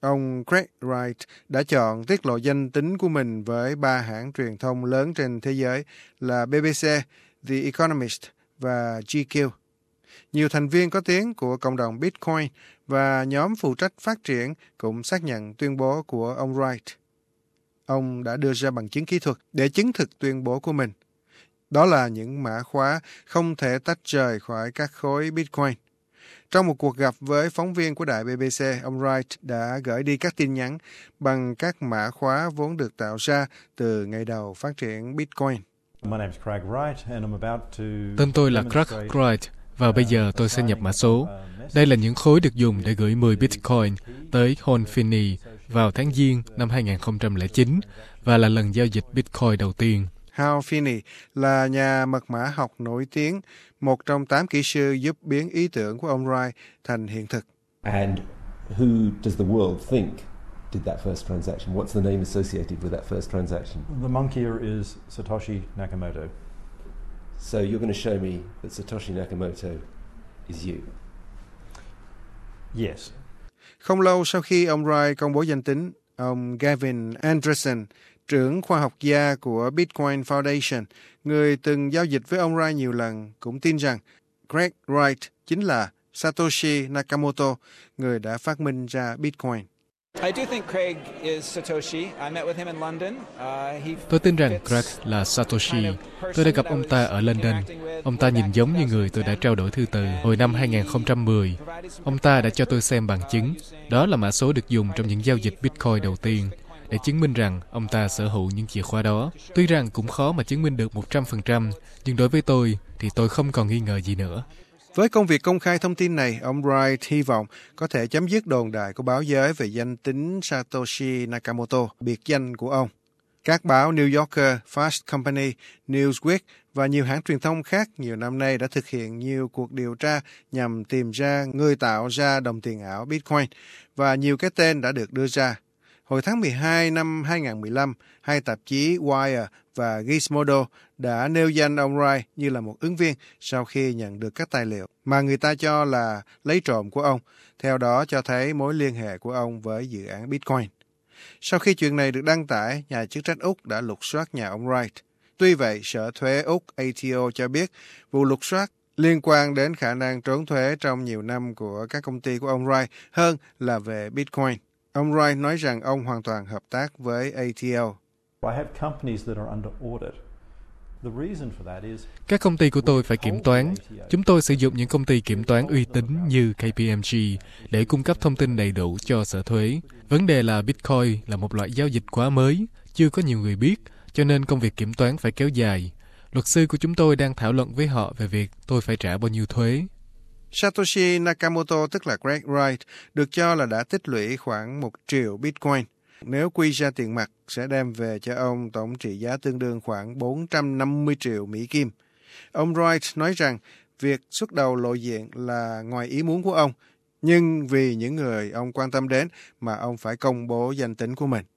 Ông Craig Wright đã chọn tiết lộ danh tính của mình với 3 hãng truyền thông lớn trên thế giới là BBC, The Economist và GQ. Nhiều thành viên có tiếng của cộng đồng Bitcoin và nhóm phụ trách phát triển cũng xác nhận tuyên bố của ông Wright. Ông đã đưa ra bằng chứng kỹ thuật để chứng thực tuyên bố của mình. Đó là những mã khóa không thể tách rời khỏi các khối Bitcoin. Trong một cuộc gặp với phóng viên của đài BBC, ông Wright đã gửi đi các tin nhắn bằng các mã khóa vốn được tạo ra từ ngày đầu phát triển Bitcoin. Tên tôi là Craig Wright và bây giờ tôi sẽ nhập mã số. Đây là những khối được dùng để gửi 10 Bitcoin tới Hon Finney vào tháng Giêng năm 2009 và là lần giao dịch Bitcoin đầu tiên. Hal Finney là nhà mật mã học nổi tiếng, một trong 8 kỹ sư giúp biến ý tưởng của ông Wright thành hiện thực. And who does the world think did that first transaction? What's the name associated with that first transaction? The monkeyer is Satoshi Nakamoto. So you're going to show me that Satoshi Nakamoto is you? Yes. Không lâu sau khi ông Wright công bố danh tính, ông Gavin Andresen, trưởng khoa học gia của Bitcoin Foundation, người từng giao dịch với ông Wright nhiều lần, cũng tin rằng Craig Wright chính là Satoshi Nakamoto, người đã phát minh ra Bitcoin. Tôi tin rằng Craig là Satoshi. Tôi đã gặp ông ta ở London. Ông ta nhìn giống như người tôi đã trao đổi thư từ hồi năm 2010. Ông ta đã cho tôi xem bằng chứng. Đó là mã số được dùng trong những giao dịch Bitcoin đầu tiên, để chứng minh rằng ông ta sở hữu những chìa khóa đó. Tuy rằng cũng khó mà chứng minh được 100%, nhưng đối với tôi thì tôi không còn nghi ngờ gì nữa. Với công việc công khai thông tin này, ông Wright hy vọng có thể chấm dứt đồn đại của báo giới về danh tính Satoshi Nakamoto, biệt danh của ông. Các báo New Yorker, Fast Company, Newsweek và nhiều hãng truyền thông khác nhiều năm nay đã thực hiện nhiều cuộc điều tra nhằm tìm ra người tạo ra đồng tiền ảo Bitcoin, và nhiều cái tên đã được đưa ra. Hồi tháng 12 năm 2015, hai tạp chí Wire và Gizmodo đã nêu danh ông Wright như là một ứng viên sau khi nhận được các tài liệu mà người ta cho là lấy trộm của ông, theo đó cho thấy mối liên hệ của ông với dự án Bitcoin. Sau khi chuyện này được đăng tải, nhà chức trách Úc đã lục soát nhà ông Wright. Tuy vậy, Sở Thuế Úc ATO cho biết vụ lục soát liên quan đến khả năng trốn thuế trong nhiều năm của các công ty của ông Wright hơn là về Bitcoin. Ông Wright nói rằng ông hoàn toàn hợp tác với ATO. Các công ty của tôi phải kiểm toán. Chúng tôi sử dụng những công ty kiểm toán uy tín như KPMG để cung cấp thông tin đầy đủ cho sở thuế. Vấn đề là Bitcoin là một loại giao dịch quá mới, chưa có nhiều người biết, cho nên công việc kiểm toán phải kéo dài. Luật sư của chúng tôi đang thảo luận với họ về việc tôi phải trả bao nhiêu thuế. Satoshi Nakamoto, tức là Craig Wright, được cho là đã tích lũy khoảng 1 triệu Bitcoin. Nếu quy ra tiền mặt, sẽ đem về cho ông tổng trị giá tương đương khoảng 450 triệu Mỹ Kim. Ông Wright nói rằng việc xuất đầu lộ diện là ngoài ý muốn của ông, nhưng vì những người ông quan tâm đến mà ông phải công bố danh tính của mình.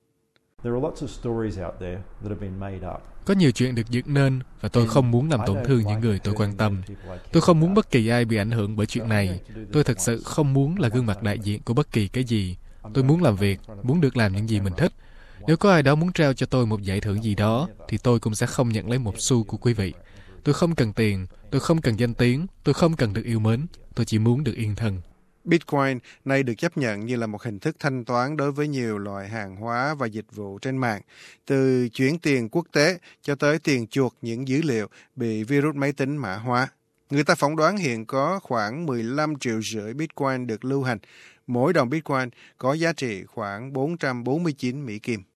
Có nhiều chuyện được dựng nên và tôi không muốn làm tổn thương những người tôi quan tâm. Tôi không muốn bất kỳ ai bị ảnh hưởng bởi chuyện này. Tôi thật sự không muốn là gương mặt đại diện của bất kỳ cái gì. Tôi muốn làm việc, muốn được làm những gì mình thích. Nếu có ai đó muốn trao cho tôi một giải thưởng gì đó, thì tôi cũng sẽ không nhận lấy một xu của quý vị. Tôi không cần tiền, tôi không cần danh tiếng, tôi không cần được yêu mến. Tôi chỉ muốn được yên thân. Bitcoin nay được chấp nhận như là một hình thức thanh toán đối với nhiều loại hàng hóa và dịch vụ trên mạng, từ chuyển tiền quốc tế cho tới tiền chuộc những dữ liệu bị virus máy tính mã hóa. Người ta phỏng đoán hiện có khoảng 15,5 triệu Bitcoin được lưu hành. Mỗi đồng Bitcoin có giá trị khoảng 449 Mỹ Kim.